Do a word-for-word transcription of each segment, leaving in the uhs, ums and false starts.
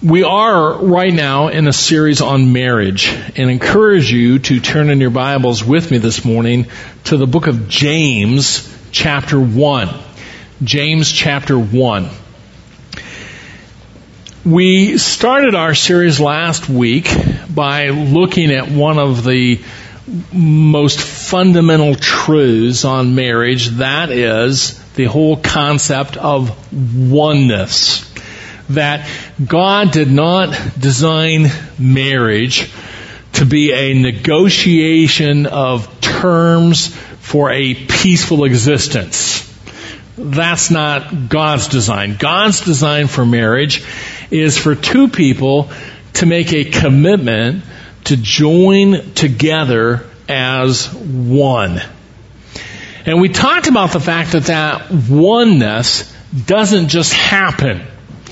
We are right now in a series on marriage, and encourage you to turn in your Bibles with me this morning to the book of James, chapter one. James, chapter one. We started our series last week by looking at one of the most fundamental truths on marriage, that is the whole concept of oneness. That God did not design marriage to be a negotiation of terms for a peaceful existence. That's not God's design. God's design for marriage is for two people to make a commitment to join together as one. And we talked about the fact that that oneness doesn't just happen.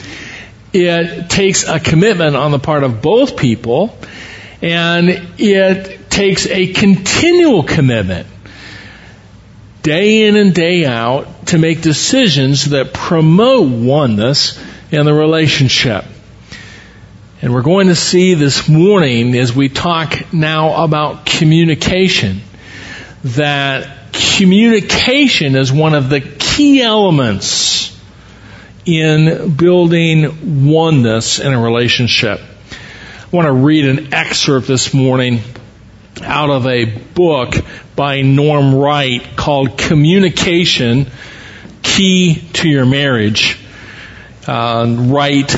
It takes a commitment on the part of both people, and it takes a continual commitment, day in and day out, to make decisions that promote oneness in the relationship. And we're going to see this morning, as we talk now about communication, that communication is one of the key elements in building oneness in a relationship. I want to read an excerpt this morning out of a book by Norm Wright called Communication, Key to Your Marriage. Uh, Wright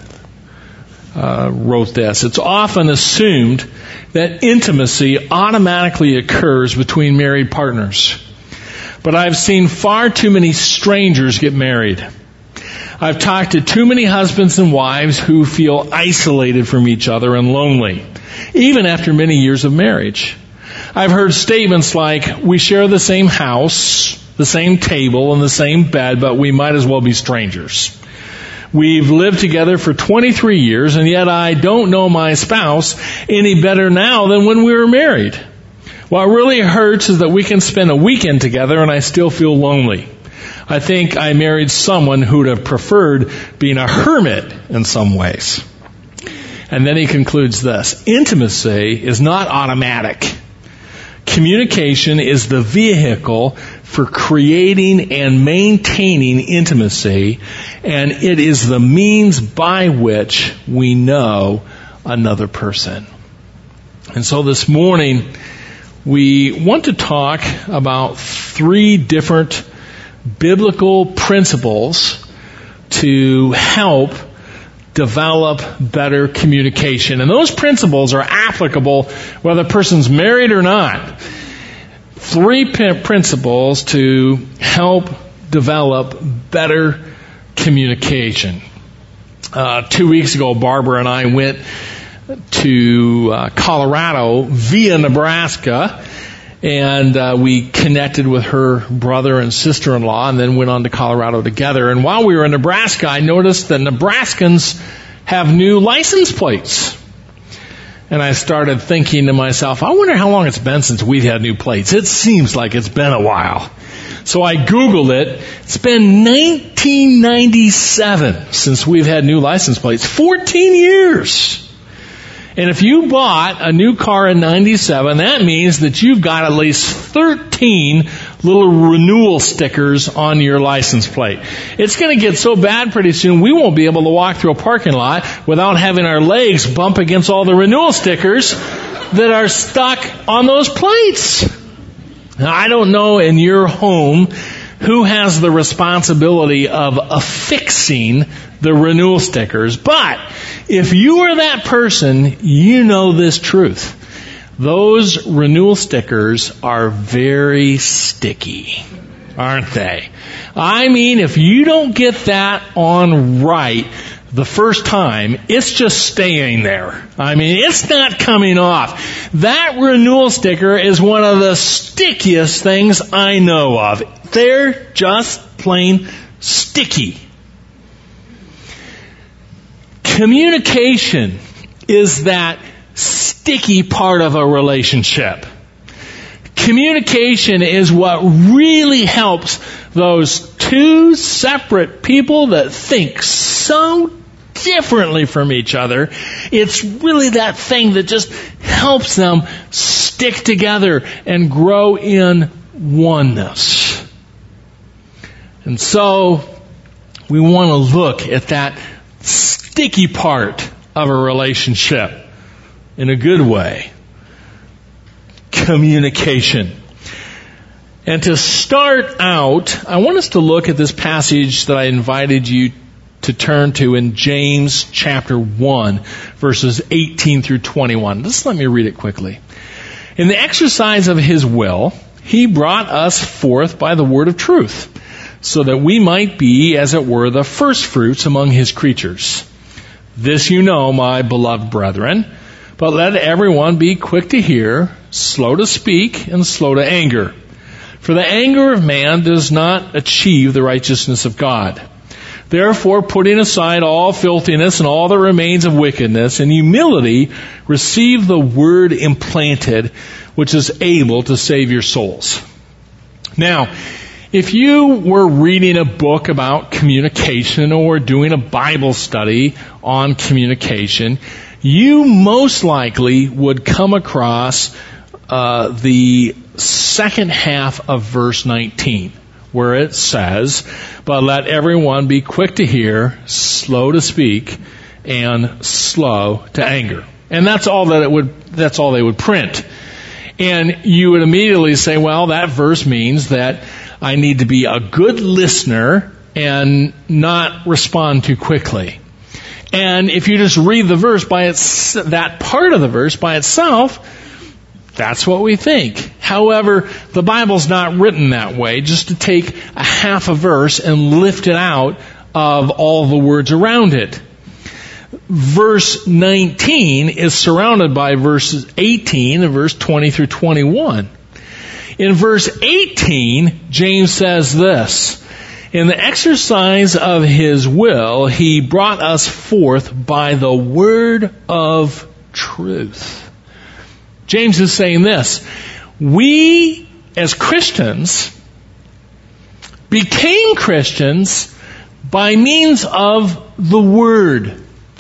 uh, wrote this. It's often assumed that intimacy automatically occurs between married partners. But I've seen far too many strangers get married. I've talked to too many husbands and wives who feel isolated from each other and lonely, even after many years of marriage. I've heard statements like, we share the same house, the same table, and the same bed, but we might as well be strangers. We've lived together for twenty-three years, and yet I don't know my spouse any better now than when we were married. What really hurts is that we can spend a weekend together and I still feel lonely. I think I married someone who would have preferred being a hermit in some ways. And then he concludes this. Intimacy is not automatic. Communication is the vehicle for creating and maintaining intimacy, and it is the means by which we know another person. And so this morning, we want to talk about three different biblical principles to help develop better communication. And those principles are applicable whether a person's married or not. Three principles to help develop better communication. Uh, two weeks ago, Barbara and I went to uh, Colorado via Nebraska, and uh, we connected with her brother and sister-in-law and then went on to Colorado together. And while we were in Nebraska, I noticed that Nebraskans have new license plates. And I started thinking to myself, I wonder how long it's been since we've had new plates. It seems like it's been a while. So I Googled it. It's been nineteen ninety-seven since we've had new license plates. fourteen years. And if you bought a new car in ninety-seven, that means that you've got at least thirteen little renewal stickers on your license plate. It's going to get so bad pretty soon we won't be able to walk through a parking lot without having our legs bump against all the renewal stickers that are stuck on those plates. Now, I don't know in your home who has the responsibility of affixing the renewal stickers, but if you are that person, you know this truth. Those renewal stickers are very sticky, aren't they? I mean, if you don't get that on right the first time, it's just staying there. I mean, it's not coming off. That renewal sticker is one of the stickiest things I know of. They're just plain sticky. Communication is that sticky part of a relationship. Communication is what really helps those two separate people that think so differently from each other, it's really that thing that just helps them stick together and grow in oneness. And so, we want to look at that sticky part of a relationship in a good way. Communication. And to start out, I want us to look at this passage that I invited you to turn to in James chapter one, verses eighteen through twenty-one. Just let me read it quickly. In the exercise of His will, He brought us forth by the word of truth, so that we might be, as it were, the first fruits among His creatures. This you know, my beloved brethren, but let everyone be quick to hear, slow to speak, and slow to anger. For the anger of man does not achieve the righteousness of God. Therefore, putting aside all filthiness and all that remains of wickedness, in humility receive the word implanted, which is able to save your souls. Now, if you were reading a book about communication or doing a Bible study on communication, you most likely would come across uh, the second half of verse nineteen, where it says, "But let everyone be quick to hear, slow to speak, and slow to anger." And that's all that it would, that's all they would print. And you would immediately say, well, that verse means that I need to be a good listener and not respond too quickly. And if you just read the verse by its, that part of the verse by itself, that's what we think. However, the Bible's not written that way, just to take a half a verse and lift it out of all the words around it. Verse nineteen is surrounded by verses eighteen and verse twenty through twenty-one. In verse eighteen, James says this, "In the exercise of His will, He brought us forth by the word of truth." James is saying this, we as Christians became Christians by means of the Word.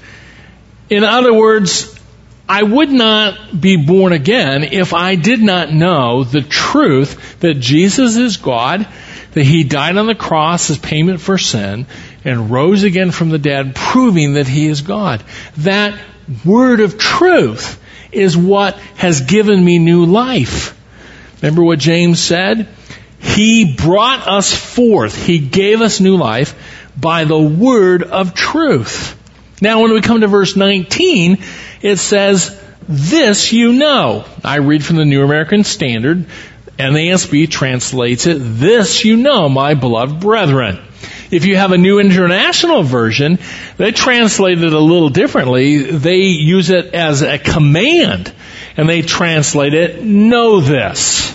In other words, I would not be born again if I did not know the truth that Jesus is God, that He died on the cross as payment for sin, and rose again from the dead, proving that He is God. That word of truth is what has given me new life. Remember what James said? He brought us forth. He gave us new life by the word of truth. Now, when we come to verse nineteen, it says, "This you know." I read from the New American Standard. N A S B translates it, "This you know, my beloved brethren." If you have a New International Version, they translate it a little differently. They use it as a command, and they translate it, "Know this."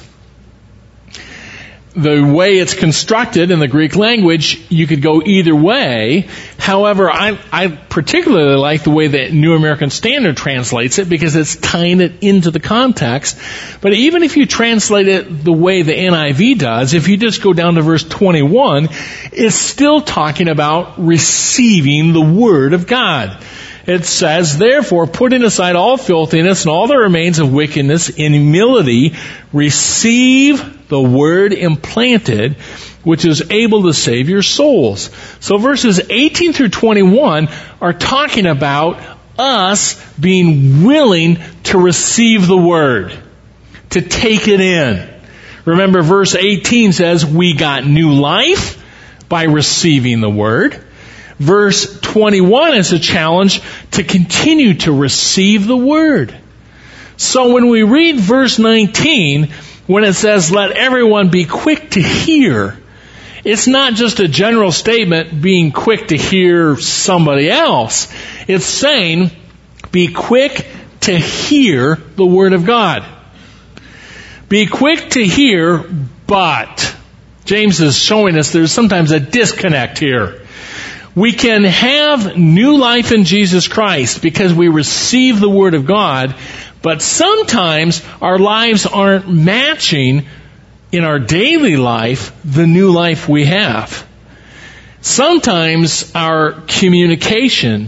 The way it's constructed in the Greek language, you could go either way. However, I, I particularly like the way the New American Standard translates it because it's tying it into the context. But even if you translate it the way the N I V does, if you just go down to verse twenty-one, it's still talking about receiving the Word of God. It says, "Therefore, putting aside all filthiness and all that remains of wickedness, in humility, receive the word implanted, which is able to save your souls." So verses eighteen through twenty-one are talking about us being willing to receive the word, to take it in. Remember, verse eighteen says we got new life by receiving the word. Verse twenty-one is a challenge to continue to receive the word. So when we read verse nineteen, when it says, "Let everyone be quick to hear," it's not just a general statement being quick to hear somebody else. It's saying, be quick to hear the Word of God. Be quick to hear, but James is showing us there's sometimes a disconnect here. We can have new life in Jesus Christ because we receive the Word of God, but sometimes our lives aren't matching in our daily life the new life we have. Sometimes our communication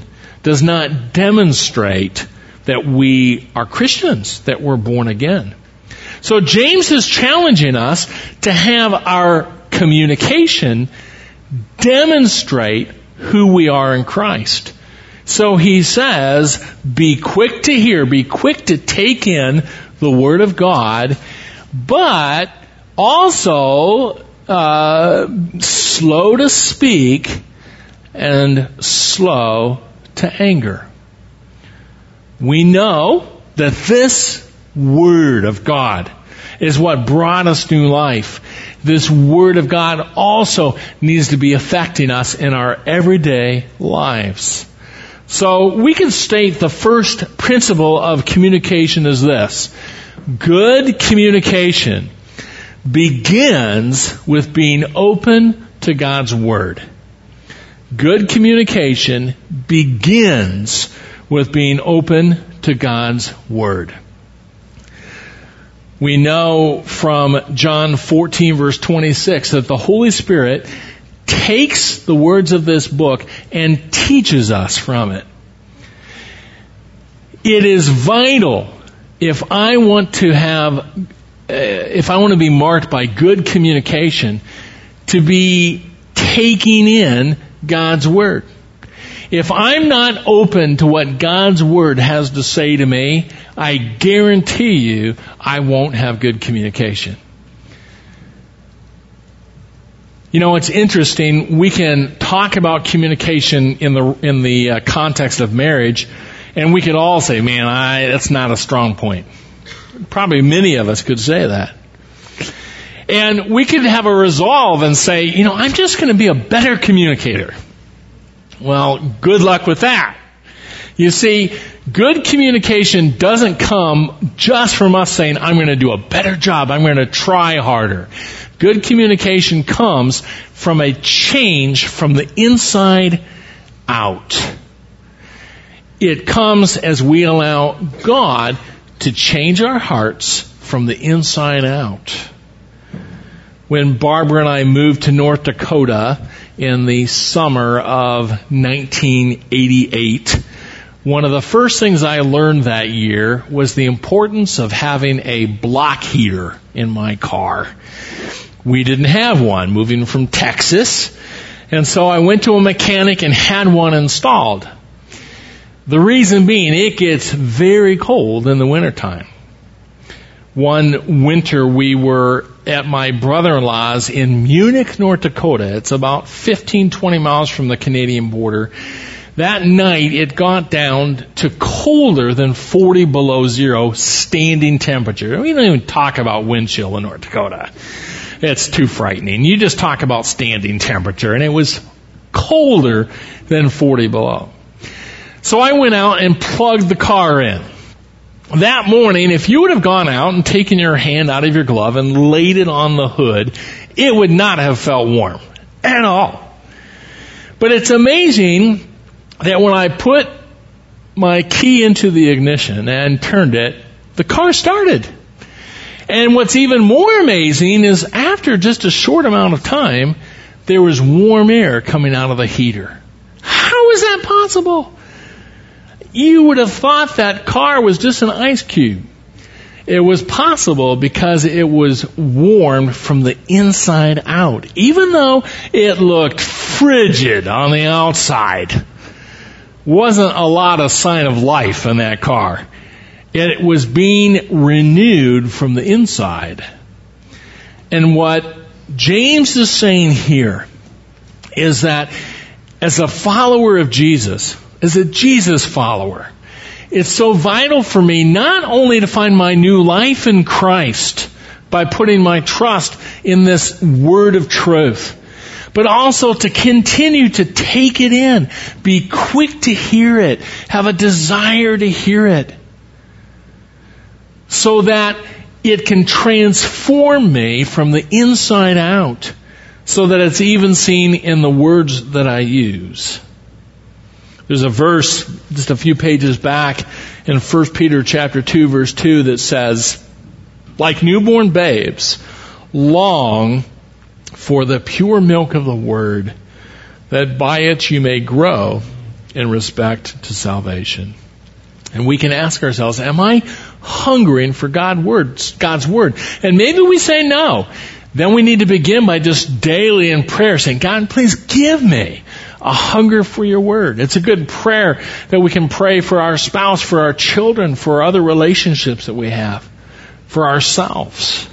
does not demonstrate that we are Christians, that we're born again. So James is challenging us to have our communication demonstrate who we are in Christ. So he says, be quick to hear, be quick to take in the Word of God, but also uh, slow to speak and slow to anger. We know that this Word of God is what brought us new life. This Word of God also needs to be affecting us in our everyday lives. So we can state the first principle of communication is this. Good communication begins with being open to God's Word. Good communication begins with being open to God's Word. We know from John fourteen verse twenty-six that the Holy Spirit takes the words of this book and teaches us from it. It is vital if I want to have, uh, if I want to be marked by good communication, to be taking in God's Word. If I'm not open to what God's Word has to say to me, I guarantee you I won't have good communication. You know, it's interesting. We can talk about communication in the in the uh, context of marriage, and we could all say, man, I, that's not a strong point. Probably many of us could say that. And we could have a resolve and say, you know, I'm just going to be a better communicator. Well, good luck with that. You see, good communication doesn't come just from us saying, I'm going to do a better job, I'm going to try harder. Good communication comes from a change from the inside out. It comes as we allow God to change our hearts from the inside out. When Barbara and I moved to North Dakota in the summer of nineteen eighty-eight, one of the first things I learned that year was the importance of having a block heater in my car. We didn't have one, moving from Texas, and so I went to a mechanic and had one installed. The reason being, it gets very cold in the wintertime. One winter we were at my brother-in-law's in Munich, North Dakota. It's about fifteen, twenty miles from the Canadian border. That night, it got down to colder than forty below zero standing temperature. We don't even talk about wind chill in North Dakota. It's too frightening. You just talk about standing temperature, and it was colder than forty below. So I went out and plugged the car in. That morning, if you would have gone out and taken your hand out of your glove and laid it on the hood, it would not have felt warm at all. But it's amazing that when I put my key into the ignition and turned it, the car started. And what's even more amazing is after just a short amount of time, there was warm air coming out of the heater. How is that possible? You would have thought that car was just an ice cube. It was possible because it was warmed from the inside out. Even though it looked frigid on the outside, wasn't a lot of sign of life in that car. It was being renewed from the inside. And what James is saying here is that as a follower of Jesus, as a Jesus follower, it's so vital for me not only to find my new life in Christ by putting my trust in this word of truth, but also to continue to take it in, be quick to hear it, have a desire to hear it, so that it can transform me from the inside out, so that it's even seen in the words that I use. There's a verse just a few pages back in First Peter chapter two, verse two that says, like newborn babes, long for the pure milk of the word, that by it you may grow in respect to salvation. And we can ask ourselves, am I hungering for God's word, God's word? And maybe we say no. Then we need to begin by just daily in prayer saying, God, please give me a hunger for your word. It's a good prayer that we can pray for our spouse, for our children, for other relationships that we have, for ourselves.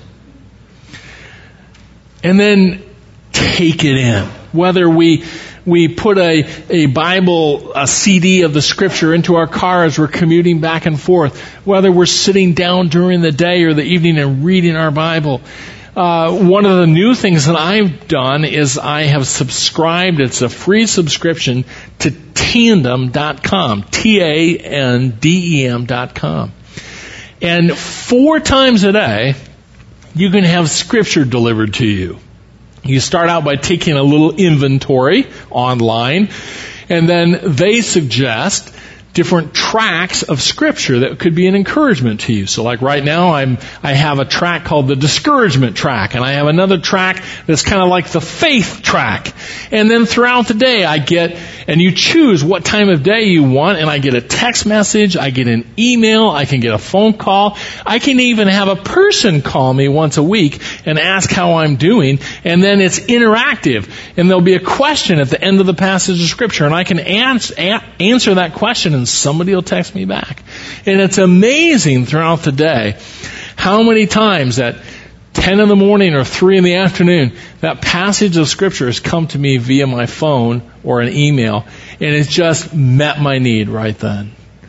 And then take it in. Whether we we put a, a Bible, a C D of the Scripture into our car as we're commuting back and forth, whether we're sitting down during the day or the evening and reading our Bible. Uh, one of the new things that I've done is I have subscribed, it's a free subscription, to tandem dot com, T A N D E M dot com. And four times a day, you can have Scripture delivered to you. You start out by taking a little inventory online, and then they suggest different tracks of Scripture that could be an encouragement to you. So like right now, I'm, I have a track called the discouragement track, and I have another track that's kind of like the faith track. And then throughout the day, I get, and you choose what time of day you want, and I get a text message, I get an email, I can get a phone call, I can even have a person call me once a week and ask how I'm doing, and then it's interactive, and there'll be a question at the end of the passage of Scripture, and I can answer, answer that question, and somebody will text me back. And it's amazing throughout the day how many times at ten in the morning or three in the afternoon, that passage of Scripture has come to me via my phone or an email, and it's just met my need right then.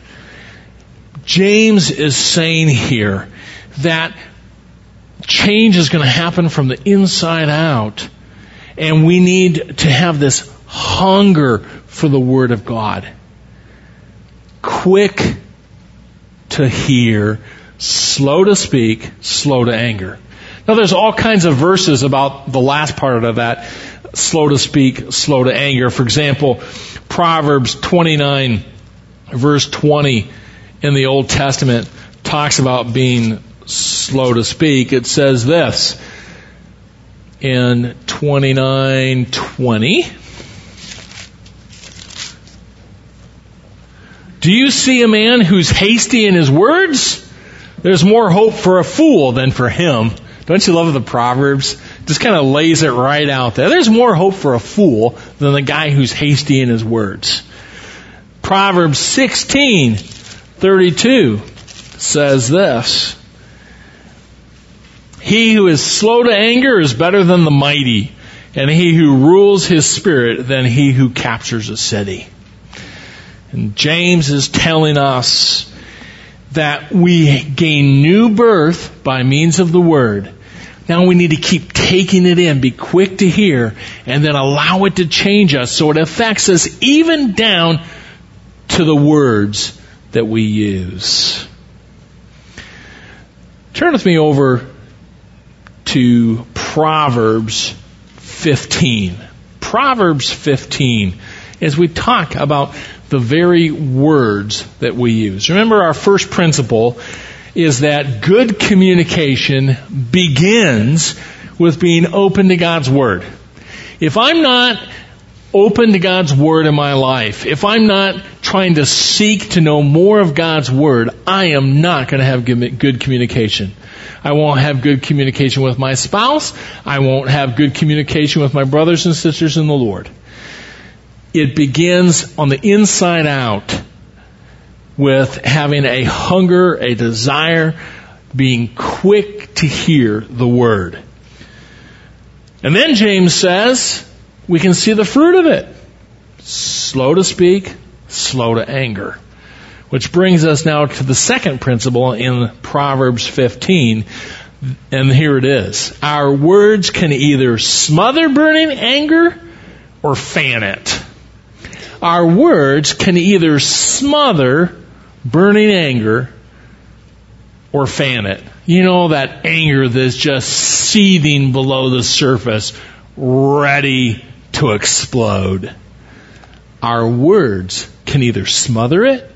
James is saying here that change is going to happen from the inside out, and we need to have this hunger for the Word of God. Quick to hear, slow to speak, slow to anger. Now there's all kinds of verses about the last part of that, slow to speak, slow to anger. For example, Proverbs twenty-nine, verse twenty in the Old Testament talks about being slow to speak. It says this in twenty-nine twenty. Do you see a man who's hasty in his words? There's more hope for a fool than for him. Don't you love the Proverbs? Just kind of lays it right out there. There's more hope for a fool than the guy who's hasty in his words. Proverbs sixteen thirty-two says this. He who is slow to anger is better than the mighty, and he who rules his spirit than he who captures a city. And James is telling us that we gain new birth by means of the Word. Now we need to keep taking it in, be quick to hear, and then allow it to change us so it affects us even down to the words that we use. Turn with me over to Proverbs fifteen. Proverbs fifteen, as we talk about the very words that we use. Remember, our first principle is that good communication begins with being open to God's Word. If I'm not open to God's Word in my life, if I'm not trying to seek to know more of God's Word, I am not going to have good communication. I won't have good communication with my spouse. I won't have good communication with my brothers and sisters in the Lord. It begins on the inside out with having a hunger, a desire, being quick to hear the Word. And then James says, we can see the fruit of it. Slow to speak, slow to anger. Which brings us now to the second principle in Proverbs fifteen. And here it is. Our words can either smother burning anger or fan it. Our words can either smother burning anger or fan it. You know, that anger that's just seething below the surface, ready to explode. Our words can either smother it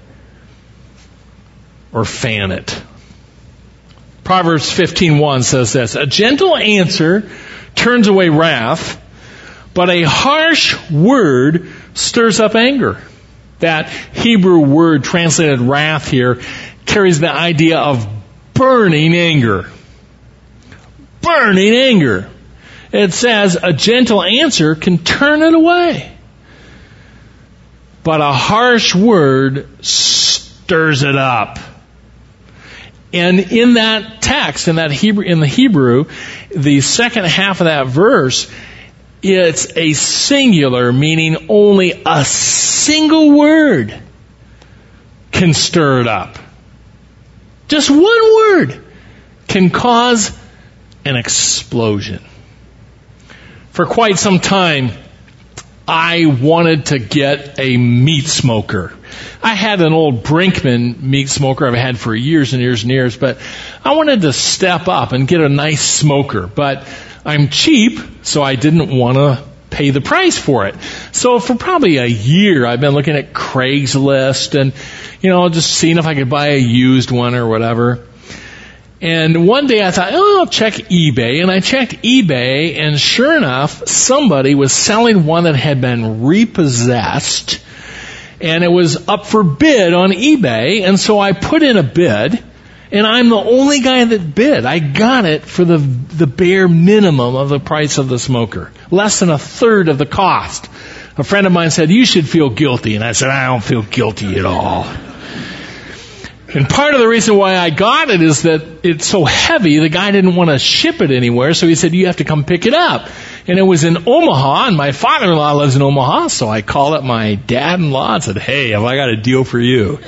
or fan it. Proverbs fifteen one says this, a gentle answer turns away wrath, but a harsh word stirs up anger. That Hebrew word translated wrath here carries the idea of burning anger. Burning anger. It says a gentle answer can turn it away. But a harsh word stirs it up. And in that text, in that Hebrew, in the Hebrew, the second half of that verse, it's a singular, meaning only a single word can stir it up. Just one word can cause an explosion. For quite some time, I wanted to get a meat smoker. I had an old Brinkman meat smoker I've had for years and years and years, but I wanted to step up and get a nice smoker. But I'm cheap, so I didn't want to pay the price for it. So for probably a year, I've been looking at Craigslist and, you know, just seeing if I could buy a used one or whatever. And one day I thought, oh, I'll check eBay. And I checked eBay, and sure enough, somebody was selling one that had been repossessed, and it was up for bid on eBay. And so I put in a bid, and I'm the only guy that bid. I got it for the the bare minimum of the price of the smoker, less than a third of the cost. A friend of mine said, you should feel guilty. And I said, I don't feel guilty at all. And part of the reason why I got it is that it's so heavy, the guy didn't want to ship it anywhere, so he said, you have to come pick it up. And it was in Omaha, and my father-in-law lives in Omaha, so I called up my dad-in-law and said, hey, have I got a deal for you?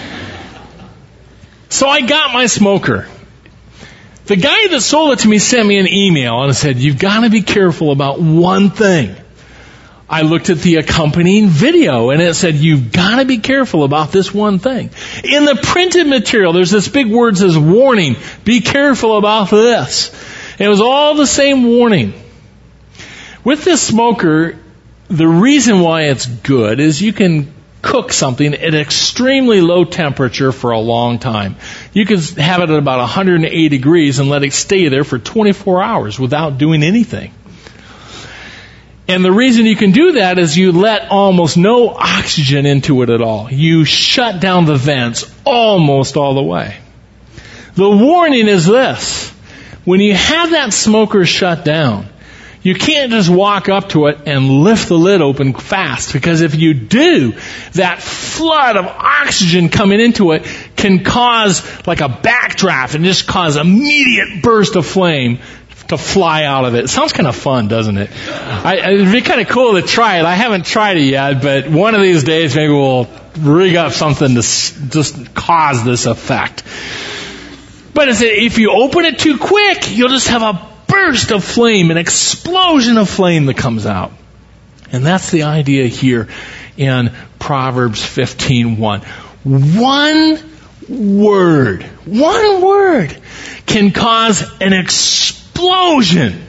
So I got my smoker. The guy that sold it to me sent me an email and said, you've got to be careful about one thing. I looked at the accompanying video, and it said, you've got to be careful about this one thing. In the printed material, there's this big word that says, warning, be careful about this. And it was all the same warning. With this smoker, the reason why it's good is you can cook something at extremely low temperature for a long time. You can have it at about one hundred eight degrees and let it stay there for twenty-four hours without doing anything. And the reason you can do that is you let almost no oxygen into it at all. You shut down the vents almost all the way. The warning is this. When you have that smoker shut down, you can't just walk up to it and lift the lid open fast, because if you do, that flood of oxygen coming into it can cause like a backdraft and just cause immediate burst of flame to fly out of it. It sounds kind of fun, doesn't it? I, it'd be kind of cool to try it. I haven't tried it yet, but one of these days maybe we'll rig up something to s- just cause this effect. But if you open it too quick, you'll just have a burst of flame, an explosion of flame that comes out. And that's the idea here in Proverbs fifteen one. One word, one word can cause an explosion.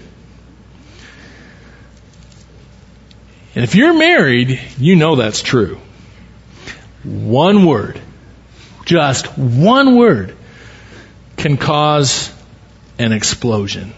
And if you're married, you know that's true. One word, just one word, can cause an explosion.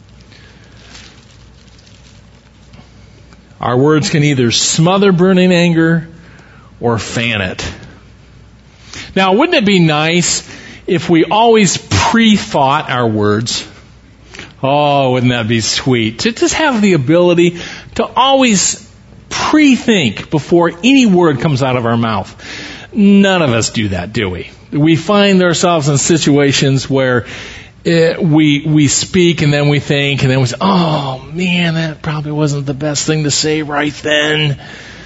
Our words can either smother burning anger or fan it. Now, wouldn't it be nice if we always pre-thought our words? Oh, wouldn't that be sweet? To just have the ability to always pre-think before any word comes out of our mouth. None of us do that, do we? We find ourselves in situations where It, we we speak and then we think and then we say, oh man, that probably wasn't the best thing to say right then.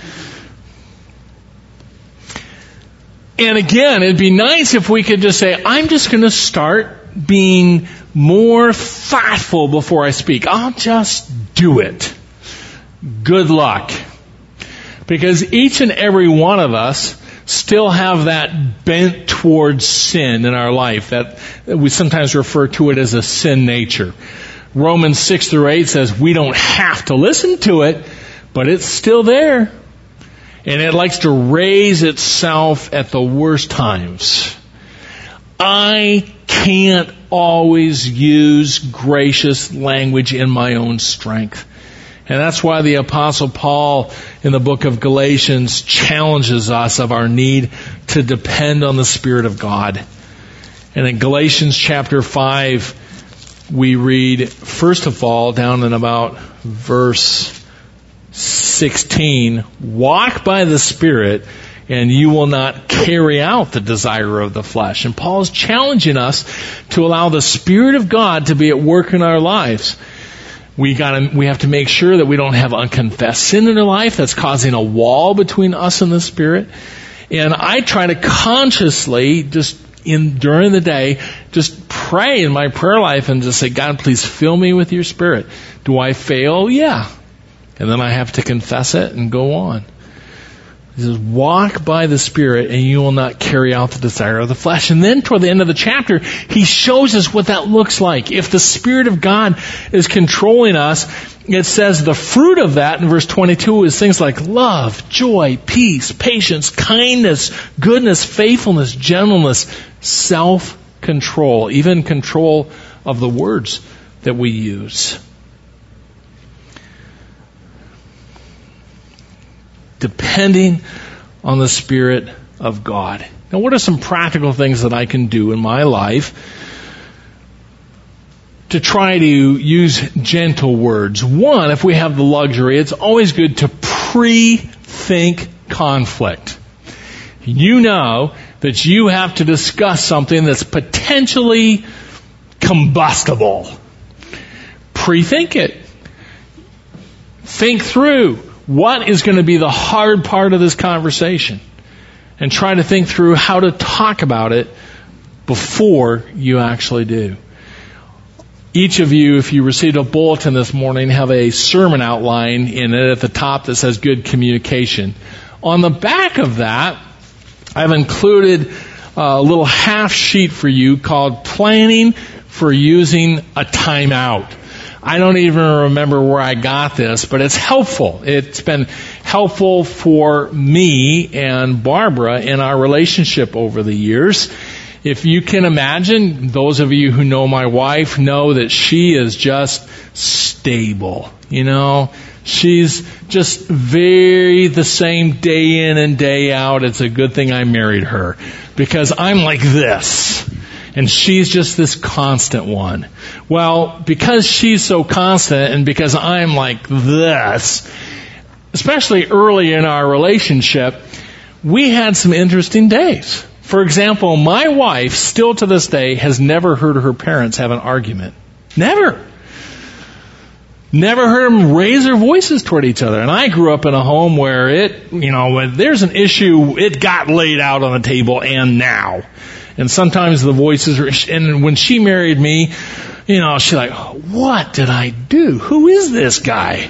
And again, it'd be nice if we could just say, I'm just going to start being more thoughtful before I speak. I'll just do it. Good luck. Because each and every one of us still have that bent towards sin in our life. That we sometimes refer to it as a sin nature. Romans six through eight says we don't have to listen to it, but it's still there. And it likes to raise itself at the worst times. I can't always use gracious language in my own strength. And that's why the Apostle Paul in the book of Galatians challenges us of our need to depend on the Spirit of God. And in Galatians chapter five, we read, first of all, down in about verse sixteen, walk by the Spirit, and you will not carry out the desire of the flesh. And Paul's challenging us to allow the Spirit of God to be at work in our lives. We gotta, we have to make sure that we don't have unconfessed sin in our life that's causing a wall between us and the Spirit. And I try to consciously, just in during the day, just pray in my prayer life and just say, God, please fill me with your Spirit. Do I fail? Yeah. And then I have to confess it and go on. He says, walk by the Spirit and you will not carry out the desire of the flesh. And then toward the end of the chapter, he shows us what that looks like. If the Spirit of God is controlling us, it says the fruit of that in verse twenty-two is things like love, joy, peace, patience, kindness, goodness, faithfulness, gentleness, self-control, even control of the words that we use. Depending on the Spirit of God. Now, what are some practical things that I can do in my life to try to use gentle words? One, if we have the luxury, it's always good to pre-think conflict. You know that you have to discuss something that's potentially combustible. Pre-think it. Think through what is going to be the hard part of this conversation, and try to think through how to talk about it before you actually do. Each of you, if you received a bulletin this morning, have a sermon outline in it at the top that says good communication. On the back of that, I've included a little half sheet for you called Planning for Using a Timeout. I don't even remember where I got this, but it's helpful. It's been helpful for me and Barbara in our relationship over the years. If you can imagine, those of you who know my wife know that she is just stable. You know, she's just very the same day in and day out. It's a good thing I married her, because I'm like this. And she's just this constant one. Well, because she's so constant and because I'm like this, especially early in our relationship, we had some interesting days. For example, my wife, still to this day, has never heard her parents have an argument. Never. Never heard them raise their voices toward each other. And I grew up in a home where it, you know, when there's an issue, it got laid out on the table and now. And sometimes the voices are, and when she married me, you know, she's like, what did I do? Who is this guy?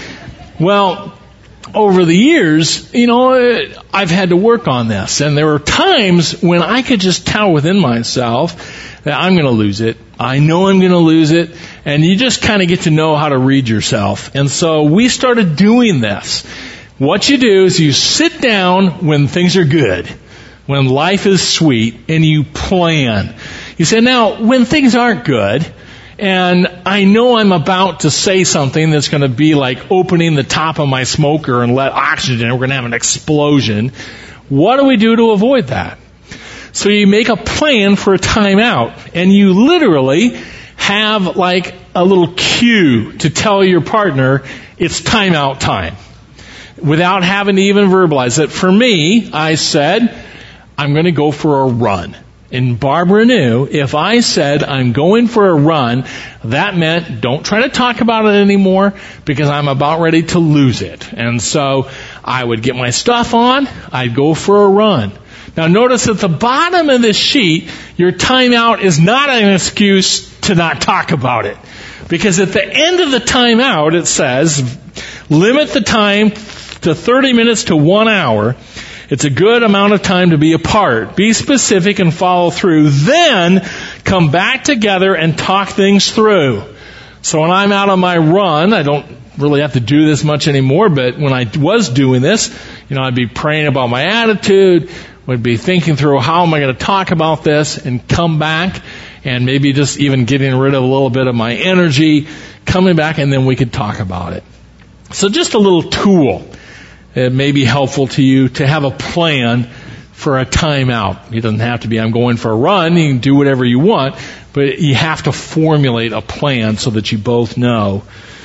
Well, over the years, you know, I've had to work on this. And there were times when I could just tell within myself that I'm going to lose it. I know I'm going to lose it. And you just kind of get to know how to read yourself. And so we started doing this. What you do is you sit down when things are good, when life is sweet, and you plan. You say, now, when things aren't good, and I know I'm about to say something that's going to be like opening the top of my smoker and let oxygen, we're going to have an explosion, what do we do to avoid that? So you make a plan for a timeout, and you literally have like a little cue to tell your partner it's timeout time, without having to even verbalize it. For me, I said, I'm going to go for a run. And Barbara knew if I said I'm going for a run, that meant don't try to talk about it anymore, because I'm about ready to lose it. And so I would get my stuff on, I'd go for a run. Now notice at the bottom of this sheet, your timeout is not an excuse to not talk about it. Because at the end of the timeout, it says, limit the time to thirty minutes to one hour. It's a good amount of time to be apart. Be specific and follow through. Then come back together and talk things through. So when I'm out on my run, I don't really have to do this much anymore, but when I was doing this, you know, I'd be praying about my attitude, would be thinking through how am I going to talk about this, and come back and maybe just even getting rid of a little bit of my energy, coming back, and then we could talk about it. So just a little tool. It may be helpful to you to have a plan for a timeout. It doesn't have to be, I'm going for a run. You can do whatever you want, but you have to formulate a plan so that you both know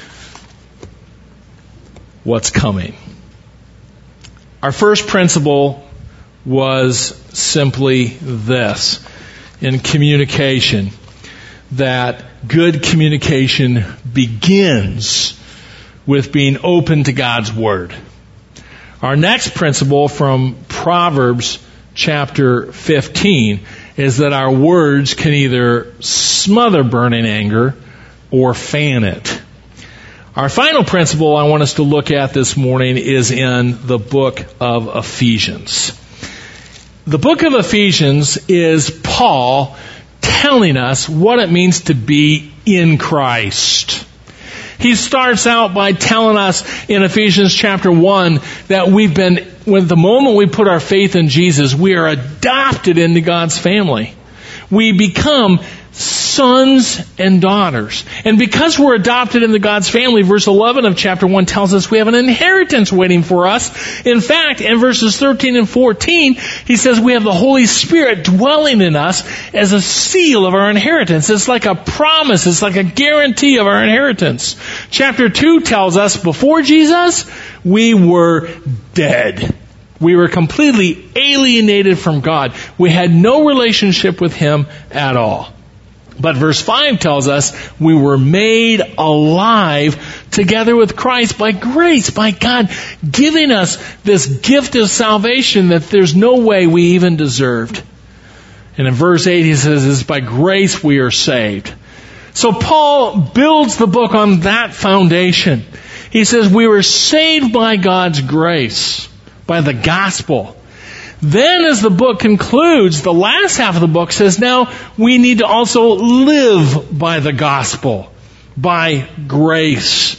what's coming. Our first principle was simply this in communication, that good communication begins with being open to God's Word. Our next principle from Proverbs chapter fifteen is that our words can either smother burning anger or fan it. Our final principle I want us to look at this morning is in the book of Ephesians. The book of Ephesians is Paul telling us what it means to be in Christ. He starts out by telling us in Ephesians chapter one that we've been, when the moment we put our faith in Jesus, we are adopted into God's family. We become sons and daughters. And because we're adopted into God's family, verse eleven of chapter one tells us we have an inheritance waiting for us. In fact, in verses thirteen and fourteen, he says we have the Holy Spirit dwelling in us as a seal of our inheritance. It's like a promise. It's like a guarantee of our inheritance. Chapter two tells us before Jesus, we were dead. We were completely alienated from God. We had no relationship with Him at all. But verse five tells us we were made alive together with Christ by grace, by God giving us this gift of salvation that there's no way we even deserved. And in verse eight he says, it's by grace we are saved. So Paul builds the book on that foundation. He says we were saved by God's grace, by the gospel. Then as the book concludes, the last half of the book says, now we need to also live by the gospel, by grace.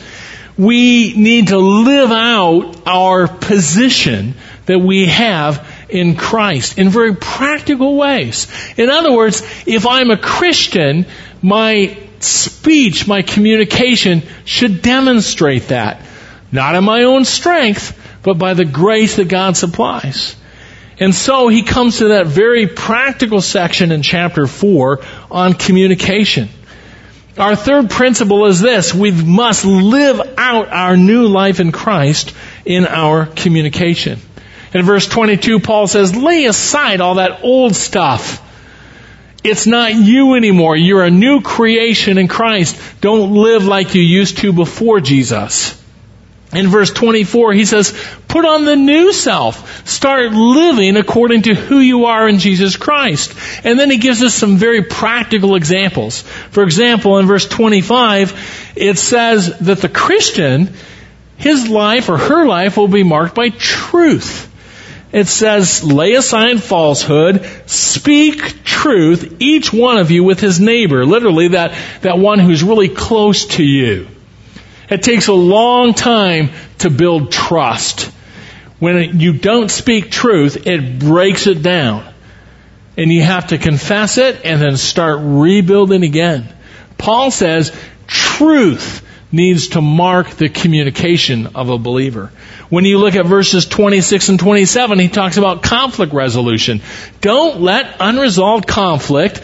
We need to live out our position that we have in Christ in very practical ways. In other words, if I'm a Christian, my speech, my communication should demonstrate that. Not in my own strength, but by the grace that God supplies. And so he comes to that very practical section in chapter four on communication. Our third principle is this: we must live out our new life in Christ in our communication. In verse twenty-two, Paul says, lay aside all that old stuff. It's not you anymore. You're a new creation in Christ. Don't live like you used to before Jesus. In verse twenty-four, he says, put on the new self. Start living according to who you are in Jesus Christ. And then he gives us some very practical examples. For example, in verse twenty-five, it says that the Christian, his life or her life will be marked by truth. It says, lay aside falsehood, speak truth, each one of you with his neighbor. Literally, that, that one who's really close to you. It takes a long time to build trust. When you don't speak truth, it breaks it down. And you have to confess it and then start rebuilding again. Paul says truth needs to mark the communication of a believer. When you look at verses twenty-six and twenty-seven, he talks about conflict resolution. Don't let unresolved conflict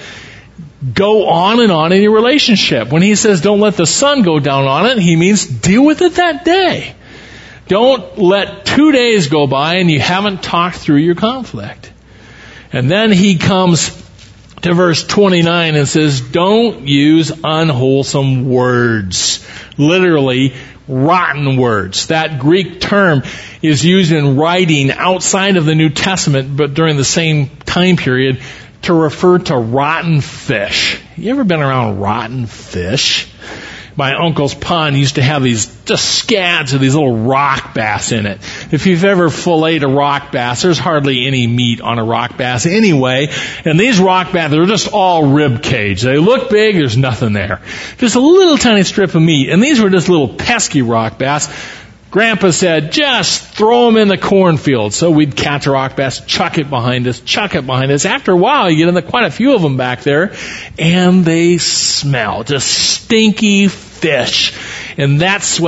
go on and on in your relationship. When he says don't let the sun go down on it, he means deal with it that day. Don't let two days go by and you haven't talked through your conflict. And then he comes to verse twenty-nine and says, don't use unwholesome words. Literally, rotten words. That Greek term is used in writing outside of the New Testament, but during the same time period, to refer to rotten fish. You ever been around rotten fish? My uncle's pond used to have these just scads of these little rock bass in it. If you've ever filleted a rock bass, there's hardly any meat on a rock bass anyway. And these rock bass, they're just all rib cage. They look big, there's nothing there. Just a little tiny strip of meat. And these were just little pesky rock bass. Grandpa said, just throw them in the cornfield. So we'd catch a rock bass, chuck it behind us, chuck it behind us. After a while, you get into quite a few of them back there, and they smell. Just stinky fish. And that's what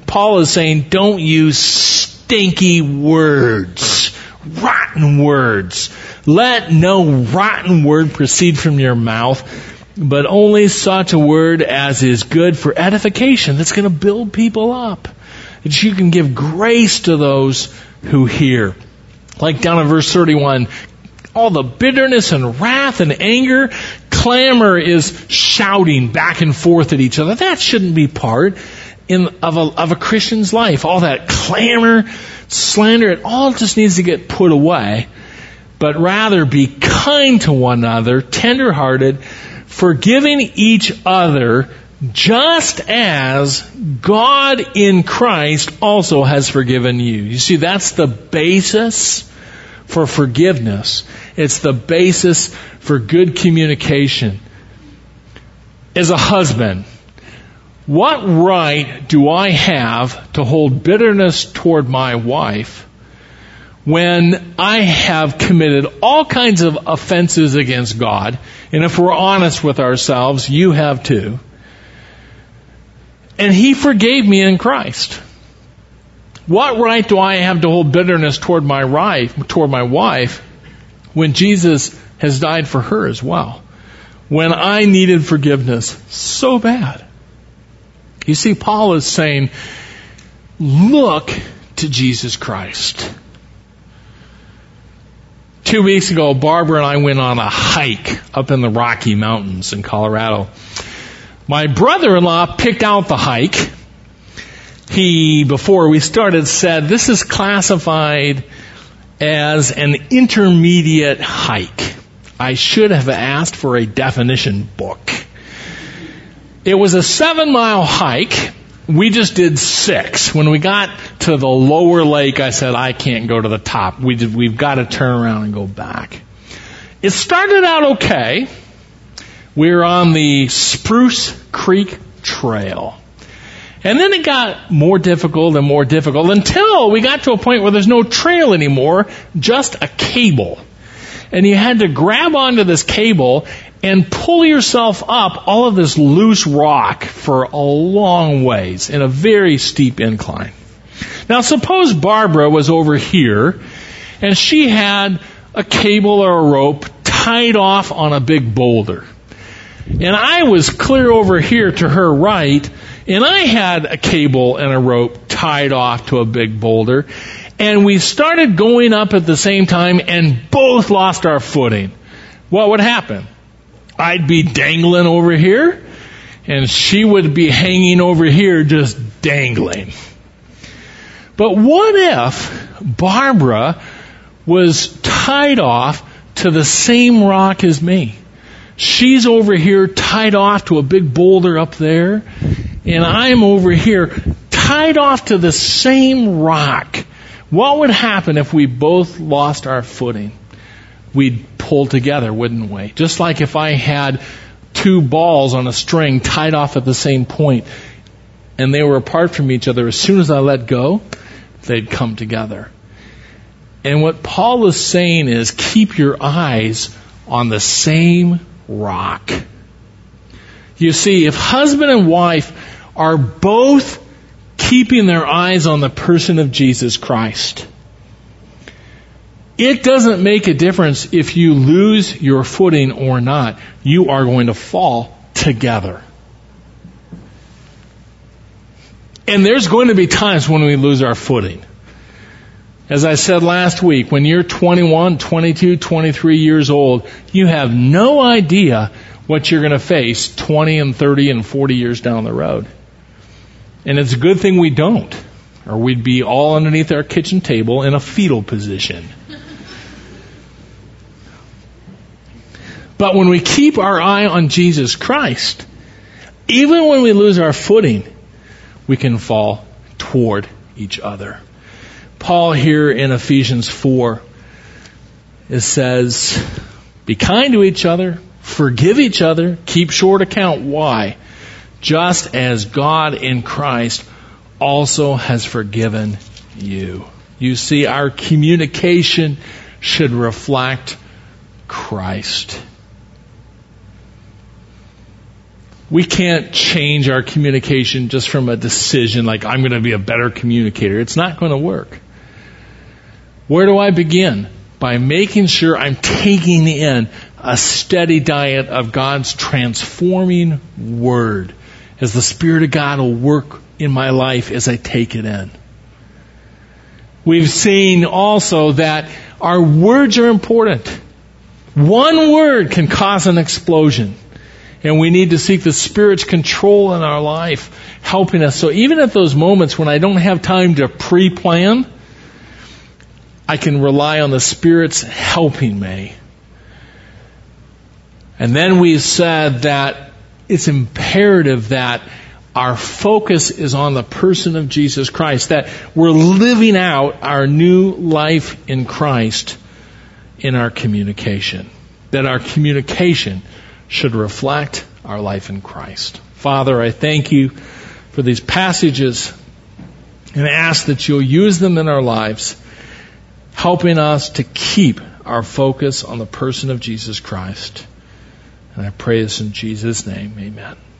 Paul is saying, don't use stinky words, rotten words. Let no rotten word proceed from your mouth, but only such a word as is good for edification, that's going to build people up, that you can give grace to those who hear. Like down in verse thirty-one, all the bitterness and wrath and anger, clamor is shouting back and forth at each other. That shouldn't be part in of a, of a Christian's life. All that clamor, slander, it all just needs to get put away. But rather be kind to one another, tender-hearted, forgiving each other, just as God in Christ also has forgiven you. You see, that's the basis for forgiveness. It's the basis for good communication. As a husband, what right do I have to hold bitterness toward my wife when I have committed all kinds of offenses against God? And if we're honest with ourselves, you have too. And He forgave me in Christ. What right do I have to hold bitterness toward my wife, toward my wife when Jesus has died for her as well? When I needed forgiveness so bad. You see, Paul is saying, look to Jesus Christ. Two weeks ago, Barbara and I went on a hike up in the Rocky Mountains in Colorado. My brother-in-law picked out the hike. He, before we started, said, this is classified as an intermediate hike. I should have asked for a definition book. It was a seven-mile hike. We just did six. When we got to the lower lake, I said, I can't go to the top. We did, we've got to turn around and go back. It started out okay. We were on the Spruce Creek Trail. And then it got more difficult and more difficult until we got to a point where there's no trail anymore, just a cable. And you had to grab onto this cable and pull yourself up all of this loose rock for a long ways in a very steep incline. Now suppose Barbara was over here and she had a cable or a rope tied off on a big boulder. And I was clear over here to her right, and I had a cable and a rope tied off to a big boulder. And we started going up at the same time and both lost our footing. What would happen? I'd be dangling over here, and she would be hanging over here just dangling. But what if Barbara was tied off to the same rock as me? She's over here tied off to a big boulder up there, and I'm over here tied off to the same rock. What would happen if we both lost our footing? We'd pull together, wouldn't we? Just like if I had two balls on a string tied off at the same point and they were apart from each other, as soon as I let go, they'd come together. And what Paul is saying is keep your eyes on the same rock. You see, if husband and wife are both keeping their eyes on the person of Jesus Christ, it doesn't make a difference if you lose your footing or not. You are going to fall together. And there's going to be times when we lose our footing. As I said last week, when you're twenty-one, twenty-two, twenty-three years old, you have no idea what you're going to face twenty and thirty and forty years down the road. And it's a good thing we don't, or we'd be all underneath our kitchen table in a fetal position. But when we keep our eye on Jesus Christ, even when we lose our footing, we can fall toward each other. Paul here in Ephesians four, it says, be kind to each other, forgive each other, keep short account. Why? Just as God in Christ also has forgiven you. You see, our communication should reflect Christ. We can't change our communication just from a decision like, I'm going to be a better communicator. It's not going to work. Where do I begin? By making sure I'm taking in a steady diet of God's transforming Word, as the Spirit of God will work in my life as I take it in. We've seen also that our words are important. One word can cause an explosion. And we need to seek the Spirit's control in our life, helping us. So even at those moments when I don't have time to pre-plan, I can rely on the Spirit's helping me. And then we said that it's imperative that our focus is on the person of Jesus Christ, that we're living out our new life in Christ in our communication, that our communication should reflect our life in Christ. Father, I thank you for these passages and ask that you'll use them in our lives, helping us to keep our focus on the person of Jesus Christ. And I pray this in Jesus' name. Amen.